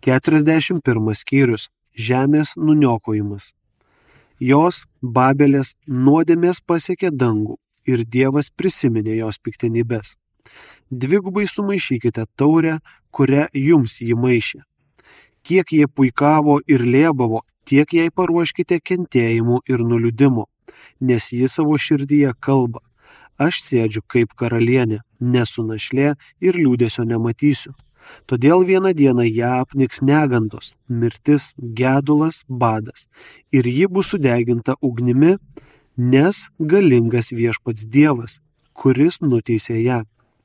41 skyrius. Žemės nuniokojimas. Jos, Babelės, nuodėmės pasiekė dangų ir Dievas prisiminė jos piktenybes. Dvigubai sumaišykite taurę, kurią jums jį maišė. Kiek jie puikavo ir lėbavo, tiek jai paruoškite kentėjimų ir nuliūdimo, nes ji savo širdyje kalba: aš sėdžiu kaip karalienė, nesu našlė ir liūdesio nematysiu. Todėl vieną dieną ją apniks negandos, mirtis, gedulas, badas, ir ji bus sudeginta ugnimi, nes galingas viešpats Dievas, kuris nuteisė ją.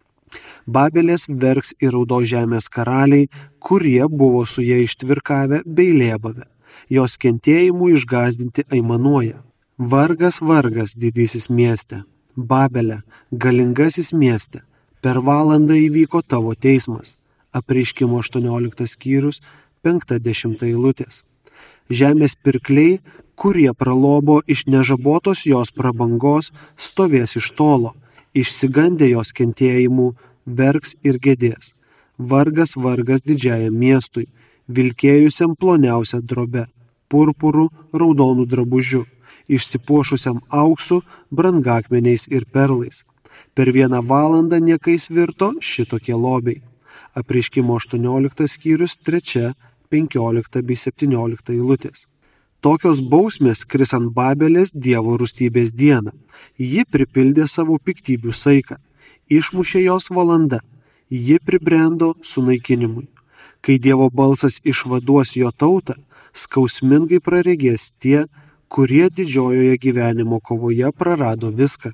Babelės verks ir raudo žemės karaliai, kurie buvo su ja ištvirkavę bei lėbavę. Jos kentėjimų išgąsdinti aimanuoja. Vargas, vargas, didysis mieste, Babelė, galingasis mieste, per valandą įvyko tavo teismas. Apreiškimo 18 skyrius, 50 eilutės. Žemės pirkliai, kurie pralobo iš nežabotos jos prabangos, stovės iš tolo, išsigandę jos kentėjimų, verks ir gedės. Vargas, vargas didžiajam miestui, vilkėjusiam ploniausią drobę, purpurų, raudonų drabužių, išsipuošusiam auksu, brangakmeniais ir perlais. Per 1 valandą niekais virto šitokie lobiai. Apreiškimo 18 skyrius 3, 15 bei 17 eilutės. Tokios bausmės kris ant Babelės Dievo rūstybės dieną. Ji pripildė savo piktybių saiką. Išmušė jos valanda. Ji pribrendo sunaikinimui. Kai Dievo balsas išvaduos jo tautą, skausmingai praregės tie, kurie didžiojoje gyvenimo kovoje prarado viską.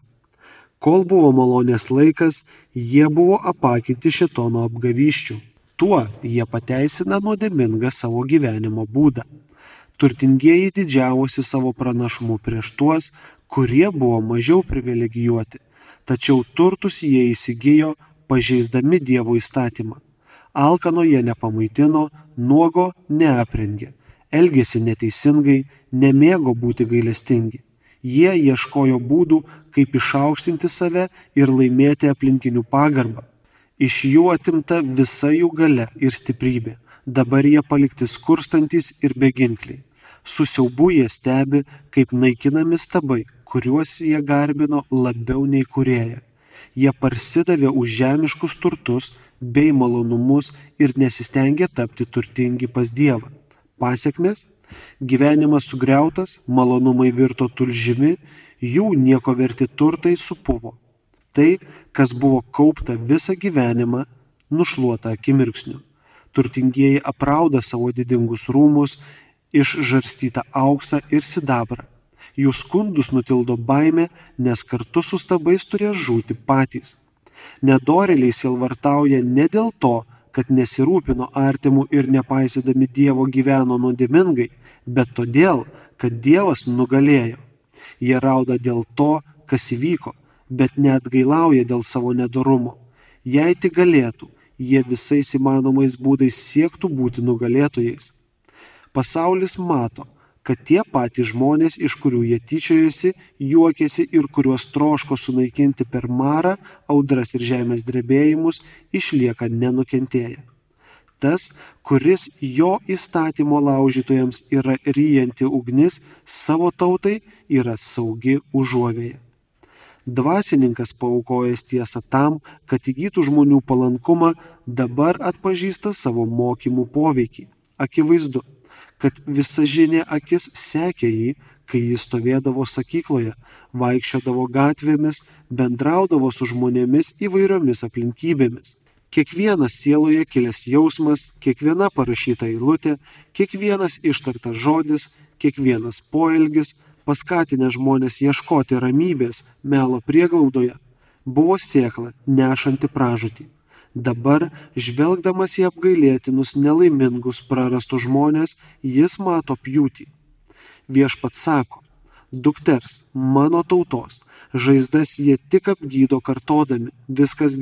Kol buvo malonės laikas, jie buvo apakinti šėtono apgavysčių. Tuo jie pateisina nuodėmingą savo gyvenimo būdą. Turtingieji didžiavosi savo pranašumu prieš tuos, kurie buvo mažiau privilegijuoti, tačiau turtus jie įsigijo, pažeisdami Dievo įstatymą. Alkano jie nepamaitino, nuogo neaprengė, elgėsi neteisingai, nemėgo būti gailestingi. Jie ieškojo būdų, kaip išaukštinti save ir laimėti aplinkinių pagarbą. Iš jų atimta visa jų galia ir stiprybė. Dabar jie palikti skurstantis ir beginkliai. Su siaubu jie stebi, kaip naikinami stabai, kuriuos jie garbino labiau nei kūrėją. Jie parsidavė už žemiškus turtus bei malonumus ir nesistengė tapti turtingi pas Dievą. Pasekmės? Gyvenimas sugriautas, malonumai virto tulžimi, jų nieko verti turtai supuvo. Tai, kas buvo kaupta visą gyvenimą, nušluota akimirksniu. Turtingieji aprauda savo didingus rūmus, išžarstytą auksą ir sidabrą. Jų skundus nutildo baimė, nes kartu su stabais turės žūti patys. Nedorėliai sielvartauja ne dėl to, kad nesirūpino artimų ir nepaisydami Dievo gyveno nuodėmingai, bet todėl, kad Dievas nugalėjo. Jie rauda dėl to, kas įvyko, bet neatgailauja dėl savo nedorumo. Jei tik galėtų, jie visais įmanomais būdais siektų būti nugalėtojais. Pasaulis mato, kad tie patys žmonės, iš kurių jie tyčiojasi, juokėsi ir kuriuos troško sunaikinti per marą, audras ir žemės drebėjimus, išlieka nenukentėję. Tas, kuris jo įstatymo laužytojams yra ryjanti ugnis, savo tautai yra saugi užuovėja. Dvasininkas paaukojęs tiesą tam, kad įgytų žmonių palankumą, dabar atpažįsta savo mokymų poveikį. Akivaizdu, kad visažinė akis sekė jį, kai jis stovėdavo sakykloje, vaikščiodavo gatvėmis, bendraudavo su žmonėmis įvairiomis aplinkybėmis. Kiekvienas sieloje kilęs jausmas, kiekviena parašyta eilutė, kiekvienas ištartas žodis, kiekvienas poelgis, paskatinę žmonės ieškoti ramybės melo prieglaudoje, buvo sėkla nešanti pražūtį. Dabar, žvelgdamas į apgailėtinus nelaimingus prarastus žmonės, jis mato pjūtį. Viešpats sako: dukters, mano tautos, žaizdas jie tik apgydo kartodami: viskas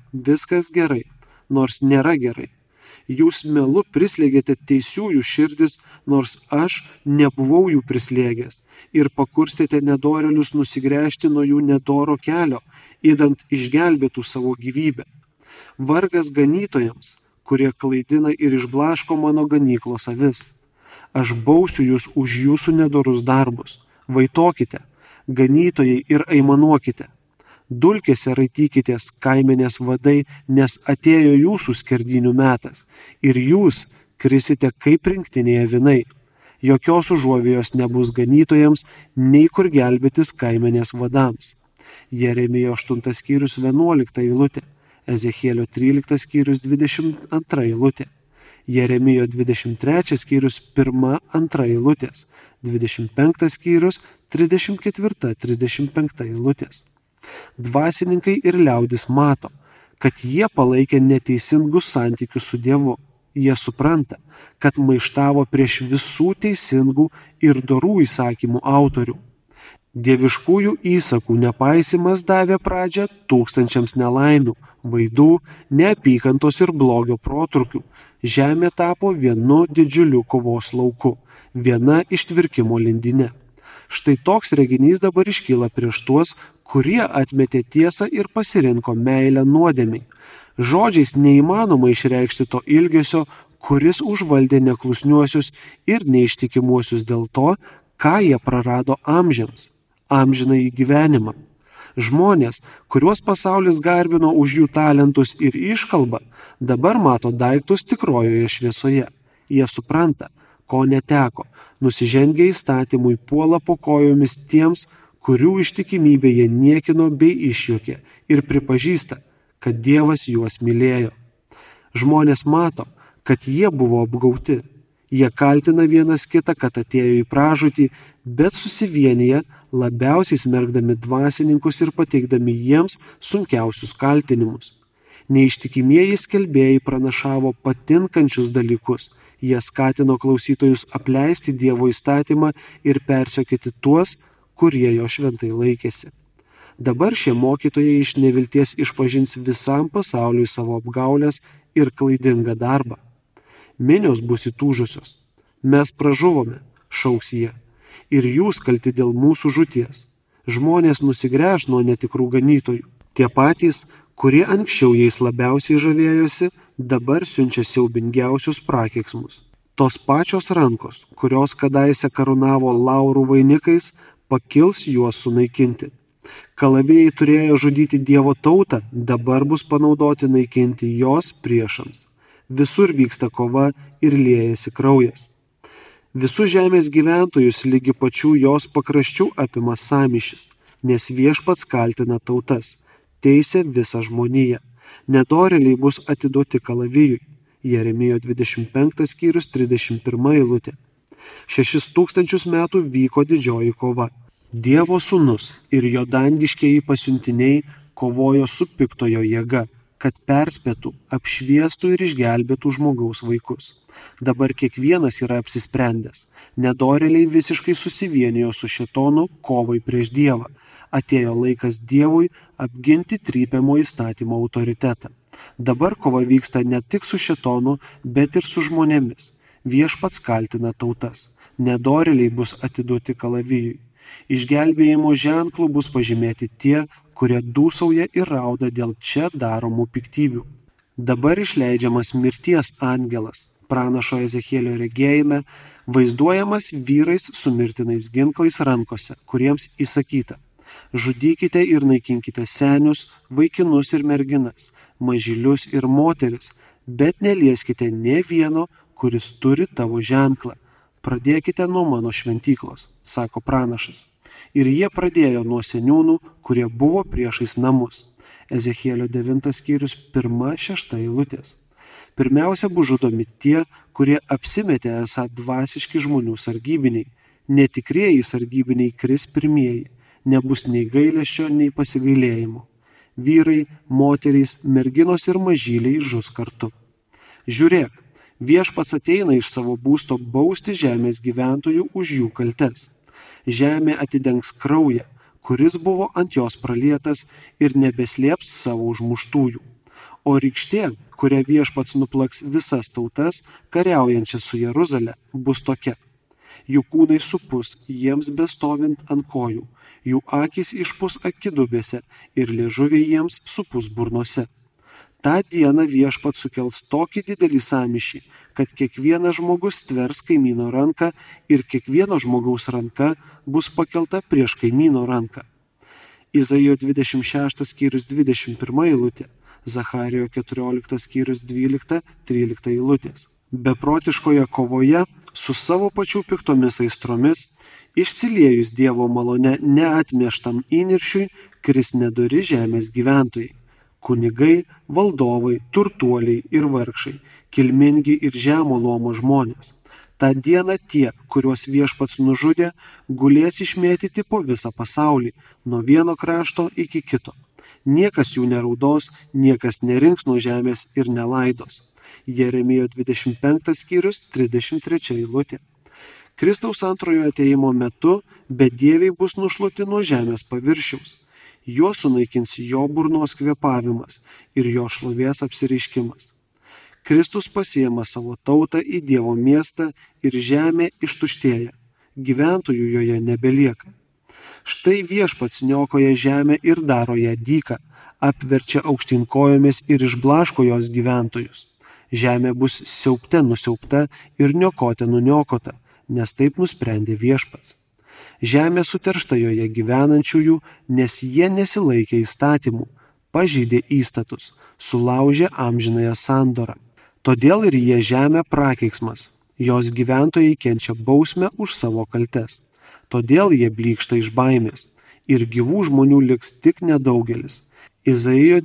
gerai, nors nėra gerai. Jūs melu prislėgėte teisiųjų širdis, nors aš nebuvau jų prislėgęs, ir pakurstėte nedorėlius nusigręžti nuo jų nedoro kelio, idant išgelbėtų savo gyvybę. Vargas ganytojams, kurie klaidina ir išblaško mano ganyklos avis. Aš bausiu jūs už jūsų nedorus darbus. Vaitokite, ganytojai, ir aimanuokite. Dulkėse raitykitės, kaimenės vadai, nes atėjo jūsų skerdynių metas, ir jūs krisite kaip rinktinėje avinai. Jokios užuovėjos nebus ganytojams, nei kur gelbėtis kaimenės vadams. Jeremijo 8 skyrius 11 eilutė, Ezechielio 13 skyrius 22 eilutė, Jeremijo 23 skyrius 1-2 eilutės, 25 skyrius 34-35 eilutės. Dvasininkai ir liaudis mato, kad jie palaikė neteisingus santykius su Dievu. Jie supranta, kad maištavo prieš visų teisingų ir dorų įsakymų autorių. Dieviškųjų įsakų nepaisimas davė pradžią tūkstančiams nelaimių, vaidų, neapykantos ir blogio protrukių. Žemė tapo vienu didžiuliu kovos lauku, viena ištvirkimo lindine. Štai toks reginys dabar iškyla prieš tuos, kurie atmetė tiesą ir pasirinko meilę nuodėmei. Žodžiais neįmanoma išreikšti to ilgesio, kuris užvaldė neklusniuosius ir neištikimuosius dėl to, ką jie prarado amžiams, amžinąjį gyvenimą. Žmonės, kuriuos pasaulis garbino už jų talentus ir iškalbą, dabar mato daiktus tikrojoje šviesoje. Jie supranta, ko neteko, nusižengia įstatymui, puola po kojomis tiems, kurių ištikimybę jie niekino bei išjuokė, ir pripažįsta, kad Dievas juos mylėjo. Žmonės mato, kad jie buvo apgauti. Jie kaltina vienas kitą, kad atėjo į pražūtį, bet susivienyje, labiausiai smerkdami dvasininkus ir pateikdami jiems sunkiausius kaltinimus. Neištikimieji skelbėjai pranašavo patinkančius dalykus. Jie skatino klausytojus apleisti Dievo įstatymą ir persekioti tuos, kurie jo šventai laikėsi. Dabar šie mokytojai iš nevilties išpažins visam pasauliui savo apgaulės ir klaidingą darbą. Minios bus įtūžusios. Mes pražuvome, šauks jie, ir jūs kalti dėl mūsų žūties. Žmonės nusigręš nuo netikrų ganytojų. Tie patys, kurie anksčiau jais labiausiai žavėjosi, dabar siunčia siaubingiausius prakeiksmus. Tos pačios rankos, kurios kadaise karūnavo laurų vainikais, pakils juos sunaikinti. Kalavėjai turėjo žudyti Dievo tautą, dabar bus panaudoti naikinti jos priešams. Visur vyksta kova ir liejasi kraujas. Visų žemės gyventojus lygi pačių jos pakraščių apima sąmyšis, nes Viešpats kaltina tautas, teisia visą žmoniją. Nedorėliai bus atiduoti kalavijui. Jeremijo 25 skyrius 31 eilutė. 6000 metų vyko didžioji kova. Dievo sūnus ir jo dangiškieji pasiuntiniai kovojo su piktojo jėga, kad perspėtų, apšviestų ir išgelbėtų žmogaus vaikus. Dabar kiekvienas yra apsisprendęs. Nedorėliai visiškai susivienijo su šėtonu kovai prieš Dievą. Atėjo laikas Dievui apginti trypiamo įstatymo autoritetą. Dabar kova vyksta ne tik su šėtonu, bet ir su žmonėmis. Viešpats kaltina tautas. Nedorėliai bus atiduoti kalavijui. Išgelbėjimo ženklų bus pažymėti tie, kurie dūsauja ir rauda dėl čia daromų piktybių. Dabar išleidžiamas mirties angelas, pranašo Ezechielio regėjime, vaizduojamas vyrais su mirtinais ginklais rankose, kuriems įsakyta: žudykite ir naikinkite senius, vaikinus ir merginas, mažylius ir moteris, bet nelieskite nė vieno, kuris turi tavo ženklą. Pradėkite nuo mano šventyklos, sako pranašas. Ir jie pradėjo nuo seniūnų, kurie buvo priešais namus. Ezechielio 9 skyrius 1-6 eilutės. Pirmiausia bus žudomi tie, kurie apsimetė esą dvasiški žmonių sargybiniai. Netikrieji sargybiniai kris pirmieji. Nebus nei gailesčio, nei pasigailėjimo. Vyrai, moterys, merginos ir mažyliai žus kartu. Žiūrėk, Viešpats ateina iš savo būsto bausti žemės gyventojų už jų kaltes. Žemė atidengs kraują, kuris buvo ant jos pralietas, ir nebeslėps savo užmuštųjų. O rykštė, kuria Viešpats nuplaks visas tautas, kariaujančias su Jeruzale, bus tokia. Jų kūnai supus, jiems bestovint ant kojų, jų akys išpus akidubėse ir liežuviai jiems supus burnose. Ta diena Viešpats sukels tokį didelį sąmyšį, kad kiekvienas žmogus stvers kaimyno ranką ir kiekvieno žmogaus ranka bus pakelta prieš kaimyno ranką. Izaijo 26 skyrius 21 eilutė, Zacharijo 14 skyrius 12-13 eilutės. Beprotiškoje kovoje su savo pačių piktomis aistromis, išsiliejus Dievo malone neatmeštam įniršiui, kris nedori žemės gyventojai. Kunigai, valdovai, turtuoliai ir vargšai, kilmingi ir žemo luomo žmonės. Ta diena tie, kuriuos Viešpats nužudė, gulės išmėtyti po visą pasaulį, nuo vieno krašto iki kito. Niekas jų neraudos, niekas nerinks nuo žemės ir nelaidos. Jeremijo 25 skyrius 33 eilutė. Kristaus antrojo atėjimo metu bedieviai bus nušluoti nuo žemės paviršiaus. Juos sunaikins jo burnos kvėpavimas ir jo šlovės apsireiškimas. Kristus pasiima savo tautą į Dievo miestą ir žemė ištuštėja. Gyventojų joje nebelieka. Štai Viešpats niokoja žemę ir daro ją dyką, apverčia aukštyn kojomis ir išblaško jos gyventojus. Žemė bus siaubte nusiaubta ir niokote nuniokota, nes taip nusprendė Viešpats. Žemė suteršta joje gyvenančiųjų, nes jie nesilaikė įstatymų, pažeidė įstatus, sulaužė amžinąją sandorą. Todėl ir jie žemė prakeiksmas, jos gyventojai kenčia bausmę už savo kaltes. Todėl jie blykšta iš baimės ir gyvų žmonių liks tik nedaugelis. Izaijo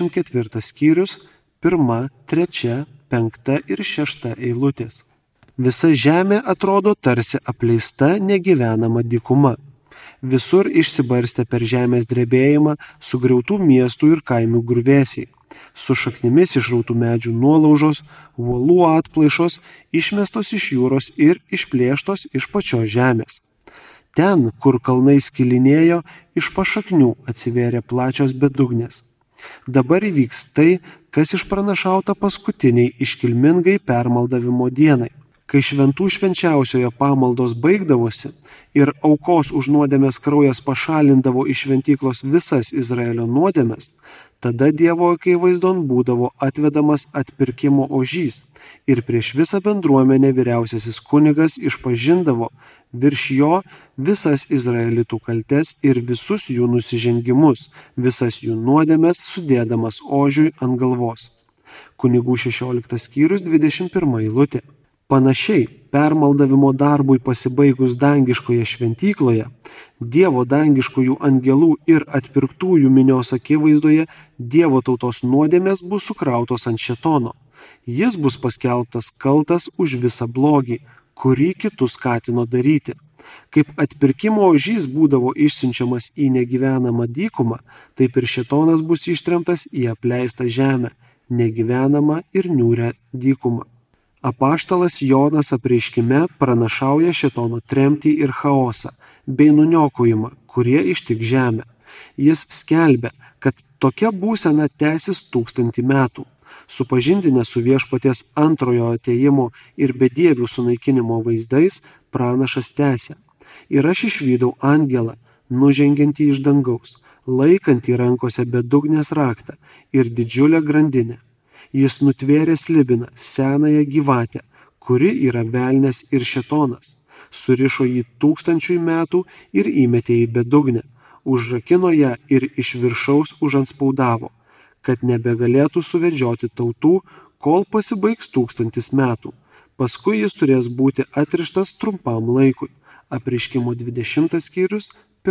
24 skyrius 1, 3, 5 ir 6 eilutės. Visa žemė atrodo tarsi apleista negyvenama dykuma. Visur išsibarstę per žemės drebėjimą sugriautų miestų ir kaimių griuvėsiai. Su šaknimis išrautų medžių nuolaužos, uolų atplaišos, išmestos iš jūros ir išplėštos iš pačios žemės. Ten, kur kalnai skilinėjo, iš pašaknių atsivėrė plačios bedugnės. Dabar įvyks tai, kas išpranašauta paskutiniai iškilmingai permaldavimo dienai. Kai šventų švenčiausioje pamaldos baigdavosi ir aukos už nuodėmės kraujas pašalindavo iš šventyklos visas Izraelio nuodėmes, tada Dievo akivaizdon būdavo atvedamas atpirkimo ožys ir prieš visą bendruomenę vyriausiasis kunigas išpažindavo virš jo visas izraelitų kaltes ir visus jų nusižengimus, visas jų nuodėmes sudėdamas ožiui ant galvos. Kunigų 16 skyrius 21 eilutė. Panašiai, permaldavimo darbui pasibaigus dangiškoje šventykloje, Dievo dangiškųjų angelų ir atpirktųjų minios akivaizdoje Dievo tautos nuodėmės bus sukrautos ant šėtono. Jis bus paskelbtas kaltas už visą blogį, kurį kitus skatino daryti. Kaip atpirkimo ožys būdavo išsiunčiamas į negyvenamą dykumą, taip ir šėtonas bus ištremtas į apleistą žemę, negyvenamą ir niūrią dykumą. Apaštalas Jonas apreiškime pranašauja šėtono tremtį ir chaosą, bei nuniokojimą, kurie ištik žemę. Jis skelbia, kad tokia būsena tęsis 1000 metų. Supažindinę su Viešpaties antrojo atėjimo ir bedievių sunaikinimo vaizdais, pranašas tęsia. Ir aš išvydau angelą, nužengiantį iš dangaus, laikantį rankose bedugnės raktą ir didžiulę grandinę. Jis nutvėrė slibiną, senąją gyvatę, kuri yra velnias ir šėtonas, surišo jį 1000 metų ir įmetė į bedugnę, užrakino ją ir iš viršaus užanspaudavo, kad nebegalėtų suvedžioti tautų, kol pasibaigs 1000 metų. Paskui jis turės būti atrištas trumpam laikui. Apreiškimo 20 skyrius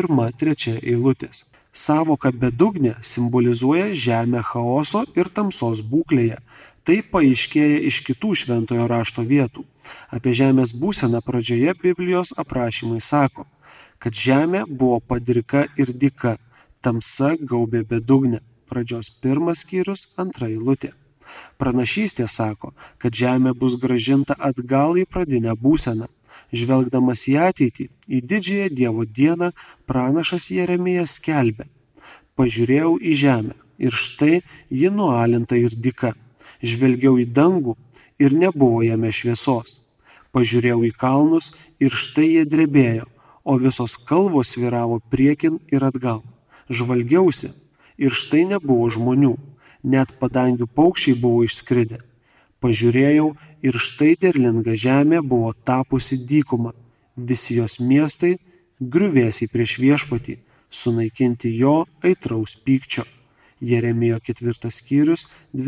1-3 eilutės. Sąvoka bedugnė simbolizuoja žemę chaoso ir tamsos būklėje. Tai paaiškėja iš kitų šventojo rašto vietų. Apie žemės būseną pradžioje Biblijos aprašymai sako, kad žemė buvo padrika ir dyka, tamsa gaubė bedugnę. Pradžios 1 skyrius 2 eilutė. Pranašystė sako, kad žemė bus grąžinta atgal į pradinę būseną. Žvelgdamas į ateitį, į didžiąją Dievo dieną, pranašas Jeremijas skelbia: Pažiūrėjau į žemę ir štai ji nualinta ir dyka. Žvelgiau į dangų ir nebuvo jame šviesos. Pažiūrėjau į kalnus ir štai jie drebėjo, o visos kalvos sviravo priekin ir atgal. Žvalgiausi ir štai nebuvo žmonių. net padangių paukščiai buvo išskridę. Pažiūrėjau ir štai derlinga žemė buvo tapusi dykuma, visi jos miestai griuvėsiai prieš viešpatį, sunaikinti jo aitraus pykčio. Jeremijo 4 skyrius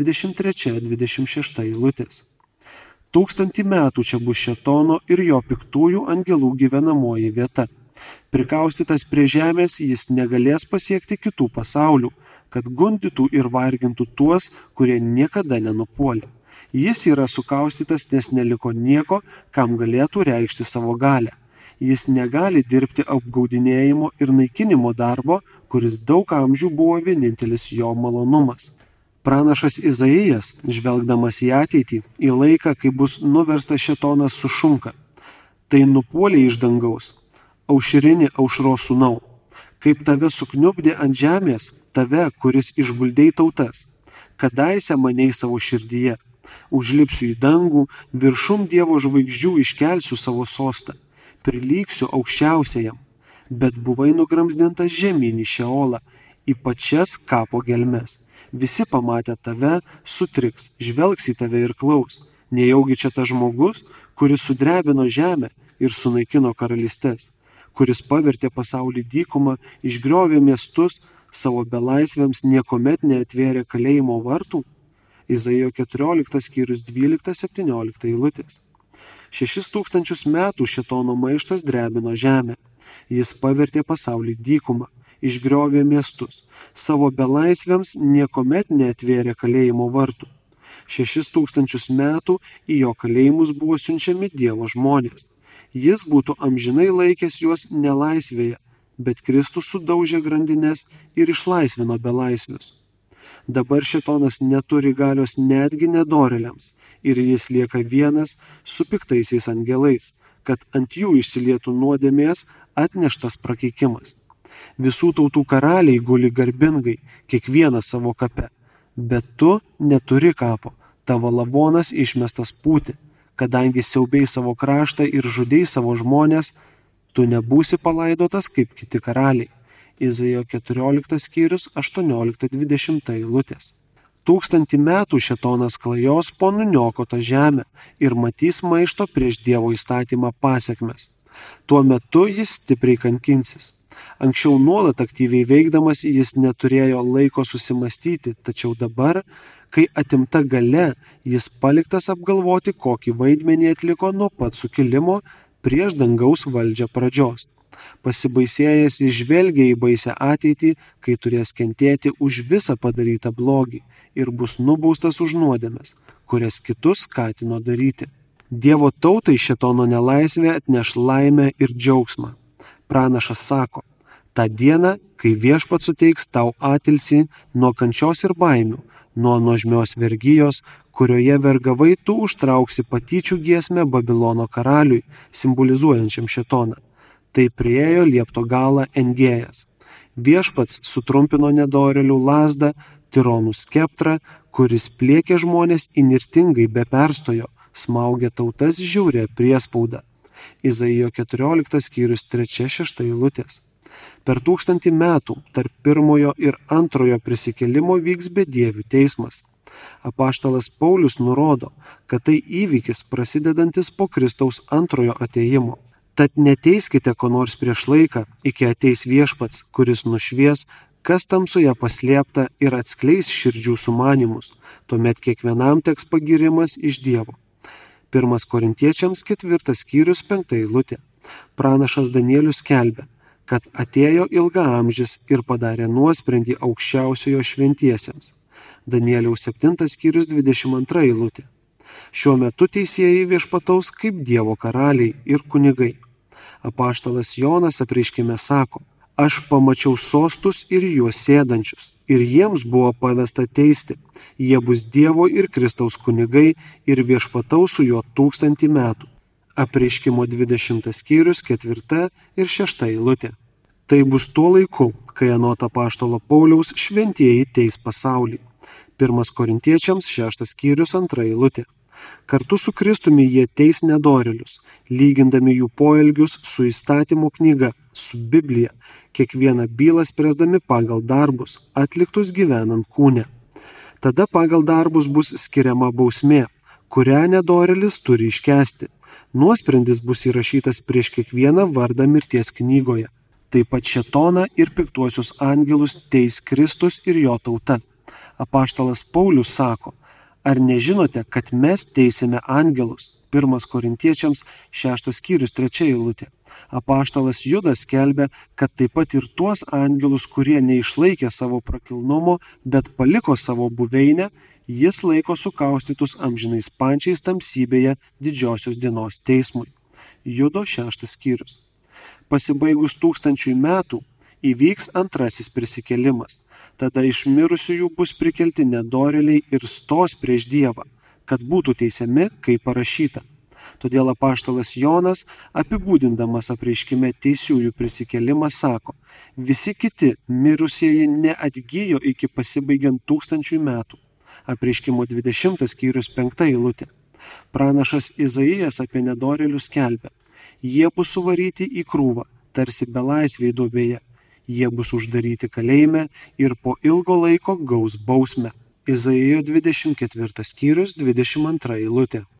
23-26 eilutės. 1000 metų čia bus šėtono ir jo piktųjų angelų gyvenamoji vieta. Prikaustytas prie žemės jis negalės pasiekti kitų pasaulių, kad gundytų ir vargintų tuos, kurie niekada nenupuolė. Jis yra sukaustytas, nes neliko nieko, kam galėtų reikšti savo galią. Jis negali dirbti apgaudinėjimo ir naikinimo darbo, kuris daug amžių buvo vienintelis jo malonumas. Pranašas Izaijas, žvelgdamas į ateitį, į laiką, kai bus nuverstas šėtonas, sušunka: tai nupuolė iš dangaus, aušrinį aušros sūnau, kaip tave sukniubdė ant žemės, tave, kuris išguldei tautas, kadaise manei savo širdyje, užlipsiu į dangų, viršum Dievo žvaigždžių iškelsiu savo sostą, prilyksiu aukščiausiajam, bet buvai nugramzdintas žemyn į Šeolą, į pačias kapo gelmes. Visi pamatę tave sutriks, žvelgs į tave ir klaus. Nejaugi čia tas žmogus, kuris sudrebino žemę ir sunaikino karalystes, kuris pavertė pasaulį dykumą, išgriovė miestus, savo belaisviams niekuomet neatvėrė kalėjimo vartų? Izaijo 14 skyrius 12-17 eilutės. 6000 metų šėtono maištas drebino žemę. Jis pavertė pasaulį dykumą, išgriovė miestus, savo belaisviams niekuomet neatvėrė kalėjimo vartų. 6000 metų į jo kalėjimus buvo siunčiami Dievo žmonės. Jis būtų amžinai laikęs juos nelaisvėje, bet Kristus sudaužė grandines ir išlaisvino belaisvius. Dabar šėtonas neturi galios netgi nedorėliams ir jis lieka vienas su piktaisiais angelais, kad ant jų išsilietų nuodėmės atneštas prakeikimas. Visų tautų karaliai guli garbingai, kiekvienas savo kape, bet tu neturi kapo, tavo lavonas išmestas pūti, kadangi siaubei savo kraštą ir žudei savo žmonės, tu nebūsi palaidotas kaip kiti karaliai. Izaijo 14 skyrius 18-20 eilutės. 1000 metų šėtonas klajos po nuniokotą žemę ir matys maišto prieš Dievo įstatymą pasekmes. Tuo metu jis stipriai kankinsis. Anksčiau nuolat aktyviai veikdamas jis neturėjo laiko susimastyti, tačiau dabar, kai atimta galia, jis paliktas apgalvoti, kokį vaidmenį atliko nuo pat sukilimo prieš dangaus valdžią pradžios. Pasibaisėjęs jis žvelgia į baisią ateitį, kai turės kentėti už visą padarytą blogį ir bus nubaustas už nuodėmes, kurias kitus skatino daryti. Dievo tautai šėtono nelaisvė atneš laimę ir džiaugsmą. Pranašas sako: tą dieną, kai viešpats suteiks tau atilsį nuo kančios ir baimių, nuo nuožmios vergijos, kurioje vergavai, tu užtrauksi patyčių giesmę Babilono karaliui, simbolizuojančiam šėtoną. Tai priėjo liepto galą Engėjas. Viešpats sutrumpino nedorėlių lazdą, tironų skeptrą, kuris plėkė žmonės įnirtingai be perstojo, smaugė tautas žiaurė priespauda. Izaijo 14 skyrius 3-6 eilutės. Per 1000 metų tarp pirmojo ir antrojo prisikėlimo vyks bedievių teismas. Apaštalas Paulius nurodo, kad tai įvykis prasidedantis po Kristaus antrojo atėjimo. Tad neteiskite ko nors prieš laiką, iki ateis viešpats, kuris nušvies, kas tamsoje paslėpta ir atskleis širdžių sumanymus. Tuomet kiekvienam teks pagirimas iš Dievo. 1 Korintiečiams 4 skyrius 5 eilutė. Pranašas Danielius skelbia, kad atėjo ilgaamžis ir padarė nuosprendį aukščiausiojo šventiesiems. Danieliaus 7 skyrius 22 eilutė. Šiuo metu teisėjai viešpataus kaip Dievo karaliai ir kunigai. Apaštalas Jonas apreiškime sako: aš pamačiau sostus ir juos sėdančius, ir jiems buvo pavesta teisti. Jie bus Dievo ir Kristaus kunigai ir viešpataus su juo 1000 metų. Apreiškimo 20 skyrius 4 ir 6 eilutė. Tai bus tuo laiku, kai anot apaštalo Pauliaus šventieji teis pasaulį. 1 Korintiečiams 6 skyrius 2 eilutė. Kartu su Kristumi jie teis nedorėlius, lygindami jų poelgius su įstatymo knyga, su Biblija, kiekvieną bylą spręsdami pagal darbus, atliktus gyvenant kūne. Tada pagal darbus bus skiriama bausmė, kurią nedorėlis turi iškęsti. Nuosprendis bus įrašytas prieš kiekvieną vardą mirties knygoje. Taip pat šėtoną ir piktuosius angelus teis Kristus ir jo tauta. Apaštalas Paulius sako, ar nežinote, kad mes teisėme angelus? 1 Korintiečiams 6 skyrius 3 eilutė. Apaštalas Judas skelbia, kad taip pat ir tuos angelus, kurie neišlaikė savo prakilnumo, bet paliko savo buveinę, jis laiko sukaustytus amžinais pančiais tamsybėje didžiosios dienos teismui. Judo 6 skyrius. Pasibaigus 1000 metų įvyks antrasis prisikėlimas. Tada iš mirusiųjų bus prikelti nedorėliai ir stos prieš Dievą, kad būtų teisiami, kaip parašyta. Todėl apaštalas Jonas, apibūdindamas apreiškime teisiųjų prisikėlimą, sako, visi kiti mirusieji neatgyjo iki pasibaigiant 1000 metų. Apreiškimo 20 skyrius 5 eilutė. Pranašas Izaijas apie nedorėlius skelbia, jie bus suvaryti į krūvą, tarsi belaisviai duobėje. Jie bus uždaryti kalėjime ir po ilgo laiko gaus bausmę. Izaijo 24 skyrius 22 eilutė.